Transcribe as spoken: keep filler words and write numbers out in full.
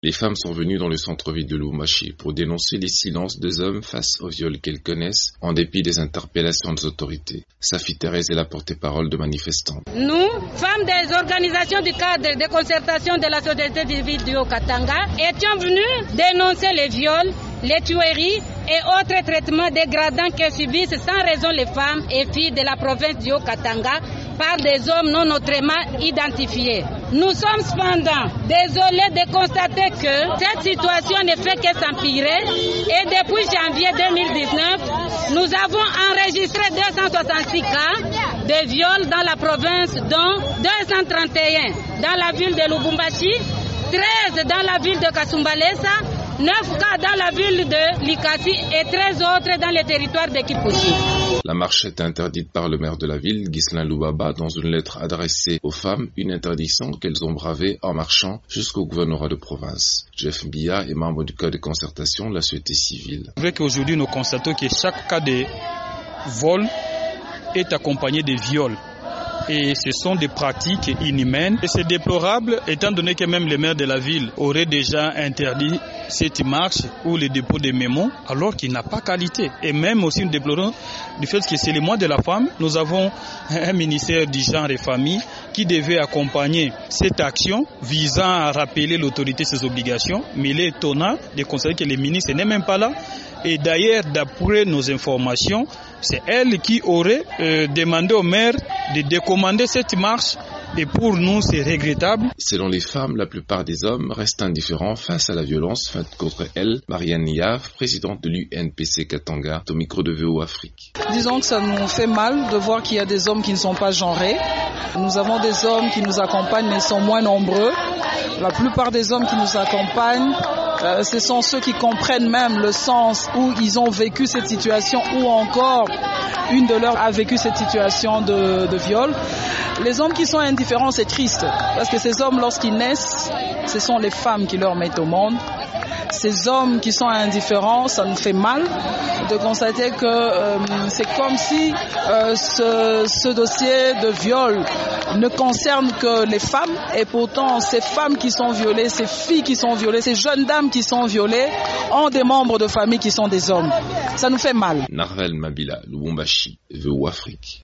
Les femmes sont venues dans le centre-ville de Lubumbashi pour dénoncer les silences des hommes face aux viols qu'elles connaissent en dépit des interpellations des autorités. Safi Thérèse est la porte-parole de manifestants. Nous, femmes des organisations du cadre de concertation de la société civile du Haut-Katanga, étions venues dénoncer les viols, les tueries et autres traitements dégradants que subissent sans raison les femmes et filles de la province du Haut-Katanga par des hommes non autrement identifiés. Nous sommes cependant désolés de constater que cette situation ne fait que s'empirer et depuis janvier deux mille dix-neuf, nous avons enregistré deux cent soixante-six cas de viols dans la province, dont deux cent trente et un dans la ville de Lubumbashi, treize dans la ville de Kasumbalesa, neuf cas dans la ville de Likasi et treize autres dans le territoire de Kipushi. La marche est interdite par le maire de la ville, Ghislain Lubaba, dans une lettre adressée aux femmes, une interdiction qu'elles ont bravée en marchant jusqu'au gouvernorat de province. Jeff Mbia est membre du code de concertation de la société civile. C'est vrai qu'aujourd'hui nous constatons que chaque cas de vol est accompagné de viols. Et ce sont des pratiques inhumaines. Et c'est déplorable étant donné que même le maire de la ville aurait déjà interdit cette marche ou le dépôt des mémos alors qu'il n'a pas qualité. Et même aussi nous déplorons du fait que c'est le mois de la femme. Nous avons un ministère du genre et famille qui devait accompagner cette action visant à rappeler l'autorité ses obligations. Mais il est étonnant de constater que le ministre n'est même pas là. Et d'ailleurs, d'après nos informations, c'est elle qui aurait euh, demandé au maire de décommander cette marche. Et pour nous, c'est regrettable. Selon les femmes, la plupart des hommes restent indifférents face à la violence faite contre elles. Marianne Niav, présidente de l'U N P C Katanga, au micro de V O Afrique. Disons que ça nous fait mal de voir qu'il y a des hommes qui ne sont pas genrés. Nous avons des hommes qui nous accompagnent, mais ils sont moins nombreux. La plupart des hommes qui nous accompagnent, euh, ce sont ceux qui comprennent même le sens où ils ont vécu cette situation, ou encore une de leurs a vécu cette situation de, de viol. Les hommes qui sont indifférents, c'est triste, parce que ces hommes, lorsqu'ils naissent, ce sont les femmes qui leur mettent au monde. Ces hommes qui sont indifférents, ça nous fait mal de constater que euh, c'est comme si euh, ce, ce dossier de viol ne concerne que les femmes, et pourtant ces femmes qui sont violées, ces filles qui sont violées, ces jeunes dames qui sont violées ont des membres de famille qui sont des hommes. Ça nous fait mal. Narvel Mabila, Lubumbashi, V O Afrique.